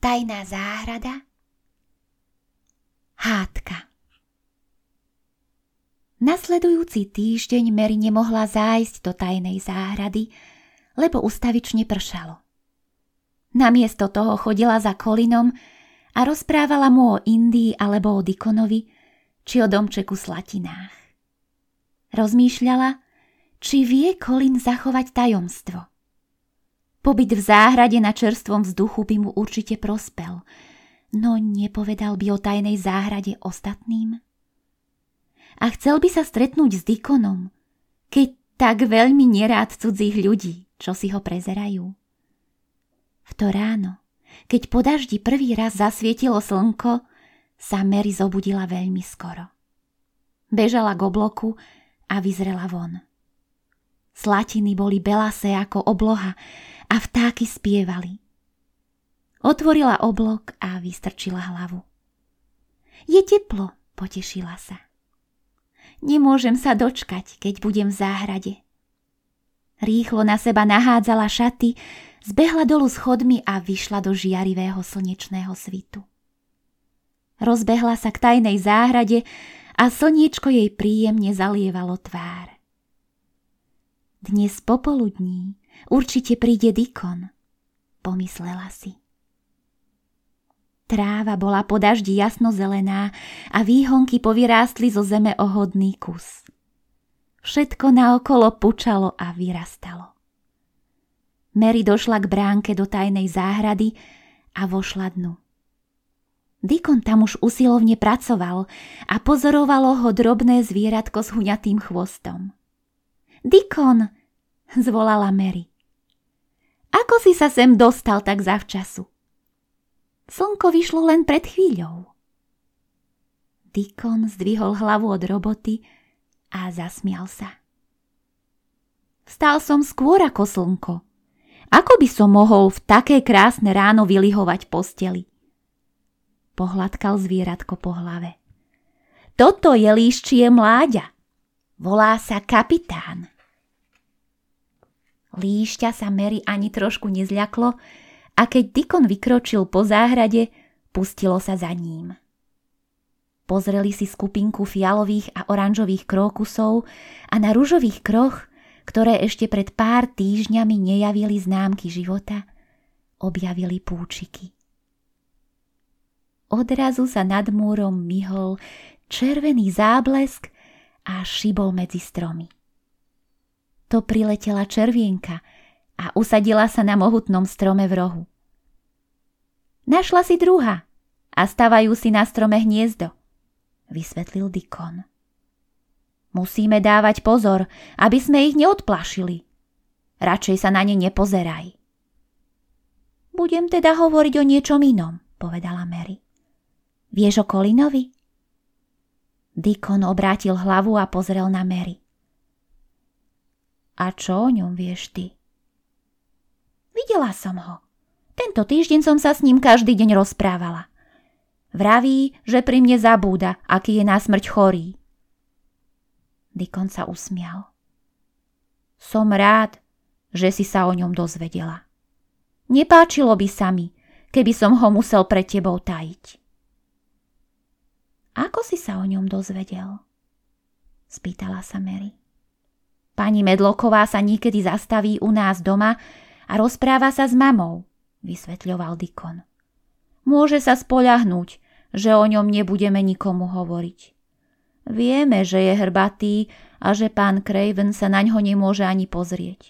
Tajná záhrada. Hádka. Nasledujúci týždeň Mary nemohla zájsť do tajnej záhrady, lebo ustavične pršalo. Namiesto toho chodila za Colinom a rozprávala mu o Indii alebo o Dickonovi, či o domčeku Slatinách. Rozmýšľala, či vie Colin zachovať tajomstvo. Pobyt v záhrade na čerstvom vzduchu by mu určite prospel, no nepovedal by o tajnej záhrade ostatným. A chcel by sa stretnúť s Dickonom, keď tak veľmi nerád cudzích ľudí, čo si ho prezerajú. V to ráno, keď po daždi prvý raz zasvietilo slnko, sa Mary zobudila veľmi skoro. Bežala k obloku a vyzrela von. Slatiny boli belasé ako obloha a vtáky spievali. Otvorila oblok a vystrčila hlavu. Je teplo, potešila sa. Nemôžem sa dočkať, keď budem v záhrade. Rýchlo na seba nahádzala šaty, zbehla dolu schodmi a vyšla do žiarivého slnečného svitu. Rozbehla sa k tajnej záhrade a slniečko jej príjemne zalievalo tvár. Dnes popoludní určite príde Dickon, pomyslela si. Tráva bola po daždi jasno zelená a výhonky povyrástli zo zeme o hodný kus. Všetko naokolo pučalo a vyrastalo. Mary došla k bránke do tajnej záhrady a vošla dnu. Dickon tam už usilovne pracoval a pozorovalo ho drobné zvieratko s huňatým chvostom. Dickon, zvolala Mary. Ako si sa sem dostal tak zavčasu? Slnko vyšlo len pred chvíľou. Dickon zdvihol hlavu od roboty a zasmial sa. Vstal som skôr ako slnko. Ako by som mohol v také krásne ráno vylihovať posteli? Pohľadkal zvieratko po hlave. Toto je líščie mláďa. Volá sa Kapitán. Líšťa sa Mary ani trošku nezľaklo a keď Dickon vykročil po záhrade, pustilo sa za ním. Pozreli si skupinku fialových a oranžových krókusov a na ružových kroch, ktoré ešte pred pár týždňami nejavili známky života, objavili púčiky. Odrazu sa nad múrom myhol červený záblesk a šibol medzi stromy. To priletela červienka a usadila sa na mohutnom strome v rohu. Našla si druha a stavajú si na strome hniezdo, vysvetlil Dickon. Musíme dávať pozor, aby sme ich neodplašili. Radšej sa na ne nepozeraj. Budem teda hovoriť o niečom inom, povedala Mary. Vieš o Colinovi? Dickon obrátil hlavu a pozrel na Mary. A čo o ňom vieš ty? Videla som ho. Tento týždeň som sa s ním každý deň rozprávala. Vraví, že pri mne zabúda, aký je na smrť chorý. Dickon sa usmial. Som rád, že si sa o ňom dozvedela. Nepáčilo by sa mi, keby som ho musel pred tebou tajiť. Ako si sa o ňom dozvedel? Spýtala sa Mary. Pani Medlocková sa niekedy zastaví u nás doma a rozpráva sa s mamou, vysvetľoval Dickon. Môže sa spoľahnúť, že o ňom nebudeme nikomu hovoriť. Vieme, že je hrbatý a že pán Craven sa naňho nemôže ani pozrieť.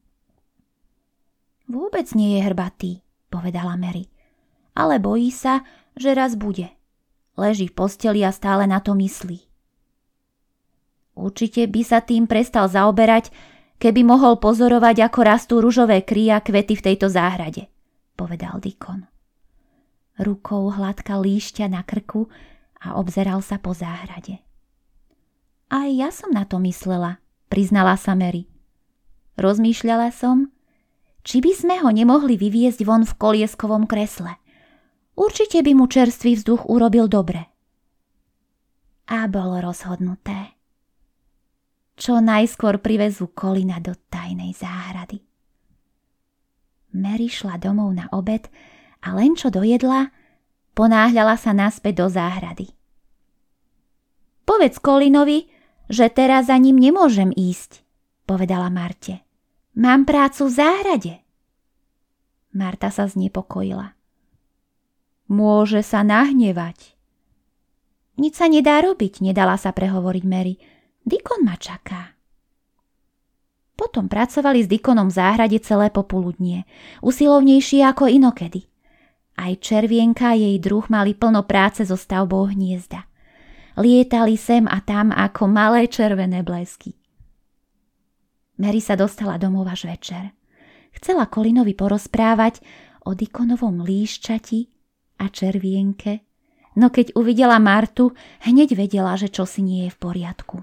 Vôbec nie je hrbatý, povedala Mary, ale bojí sa, že raz bude. Leží v posteli a stále na to myslí. Určite by sa tým prestal zaoberať, keby mohol pozorovať, ako rastú ružové kry a kvety v tejto záhrade, povedal Dickon. Rukou hladkal líšťa na krku a obzeral sa po záhrade. Aj ja som na to myslela, priznala sa Mary. Rozmýšľala som, či by sme ho nemohli vyviezť von v kolieskovom kresle. Určite by mu čerstvý vzduch urobil dobre. A bolo rozhodnuté. Čo najskôr privezú Colina do tajnej záhrady. Mary šla domov na obed a len čo dojedla, ponáhľala sa naspäť do záhrady. Povedz Colinovi, že teraz za ním nemôžem ísť, povedala Marte. Mám prácu v záhrade. Marta sa znepokojila. Môže sa nahnevať. Nič sa nedá robiť, nedala sa prehovoriť Mary. Dikon ma čaká. Potom pracovali s Dikonom v záhrade celé popoludnie, usilovnejšie ako inokedy. Aj Červienka a jej druh mali plno práce so stavbou hniezda. Lietali sem a tam ako malé červené blesky. Mary sa dostala domov až večer. Chcela Colinovi porozprávať o Dikonovom líščati a Červienke, no keď uvidela Martu, hneď vedela, že čosi nie je v poriadku.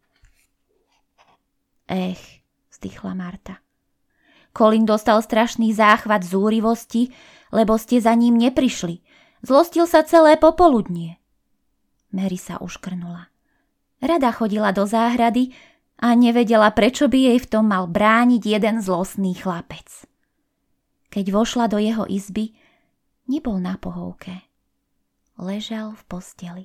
Vzdychla Marta. Colin dostal strašný záchvat zúrivosti, lebo ste za ním neprišli. Zlostil sa celé popoludnie. Mary sa uškrnula. Rada chodila do záhrady a nevedela, prečo by jej v tom mal brániť jeden zlostný chlapec. Keď vošla do jeho izby, nebol na pohovke. Ležal v posteli.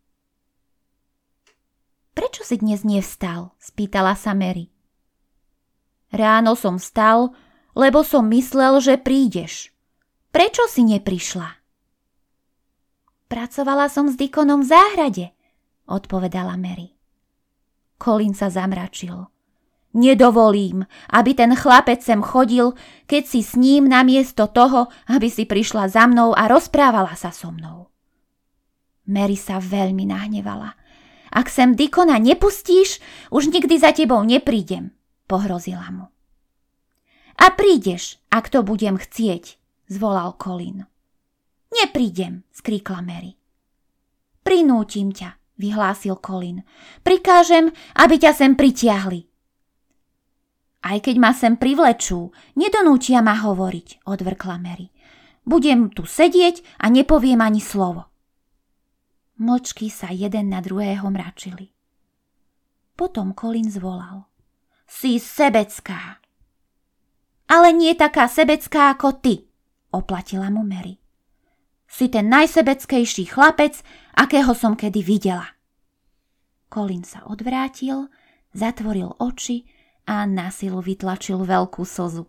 Prečo si dnes nevstal? Spýtala sa Mary. Ráno som vstal, lebo som myslel, že prídeš. Prečo si neprišla? Pracovala som s Dikonom v záhrade, odpovedala Mary. Colin sa zamračil. Nedovolím, aby ten chlapec sem chodil, keď si s ním namiesto toho, aby si prišla za mnou a rozprávala sa so mnou. Mary sa veľmi nahnevala. Ak sem Dikona nepustíš, už nikdy za tebou neprídem, pohrozila mu. A prídeš, ak to budem chcieť, zvolal Colin. Neprídem, skríkla Mary. Prinútim ťa, vyhlásil Colin. Prikážem, aby ťa sem pritiahli. Aj keď ma sem privlečú, nedonútia ma hovoriť, odvrkla Mary. Budem tu sedieť a nepoviem ani slovo. Mlčky sa jeden na druhého mračili. Potom Colin zvolal. Si sebecká. Ale nie taká sebecká ako ty, oplatila mu Mary. Si ten najsebeckejší chlapec, akého som kedy videla. Colin sa odvrátil, zatvoril oči a na silu vytlačil veľkú slzu.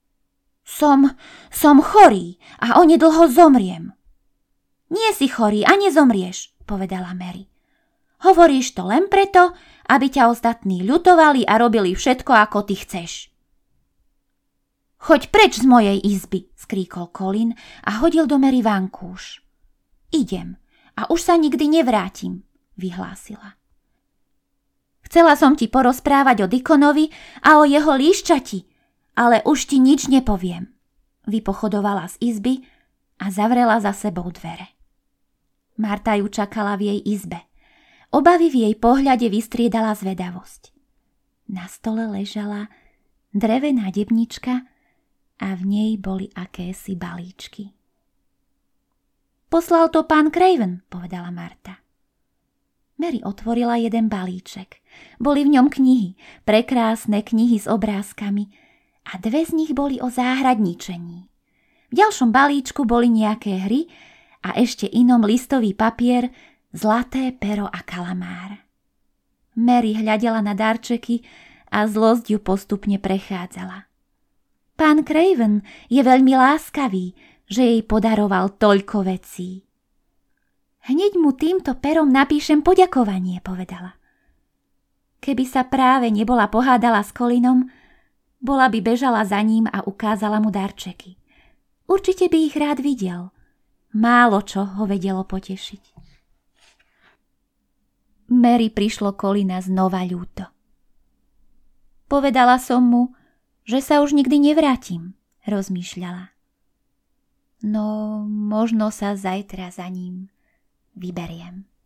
Som chorý a onedlho zomriem. Nie si chorý a nezomrieš, povedala Mary. Hovoríš to len preto, aby ťa ostatní ľutovali a robili všetko, ako ty chceš. Choď preč z mojej izby, skríkol Colin a hodil do Mary vankúš. Idem a už sa nikdy nevrátim, vyhlásila. Chcela som ti porozprávať o Dikonovi a o jeho líščati, ale už ti nič nepoviem. Vypochodovala z izby a zavrela za sebou dvere. Marta ju čakala v jej izbe. Obavy v jej pohľade vystriedala zvedavosť. Na stole ležala drevená debnička a v nej boli akési balíčky. Poslal to pán Craven, povedala Marta. Mary otvorila jeden balíček. Boli v ňom knihy, prekrásne knihy s obrázkami a dve z nich boli o záhradničení. V ďalšom balíčku boli nejaké hry a ešte inom listový papier, zlaté pero a kalamár. Mary hľadela na darčeky a zlosť ju postupne prechádzala. Pán Craven je veľmi láskavý, že jej podaroval toľko vecí. Hneď mu týmto perom napíšem poďakovanie, povedala. Keby sa práve nebola pohádala s Colinom, bola by bežala za ním a ukázala mu darčeky. Určite by ich rád videl. Málo čo ho vedelo potešiť. Mary prišlo Colina znova ľúto. Povedala som mu, že sa už nikdy nevrátim, rozmýšľala. No, možno sa zajtra za ním vyberiem.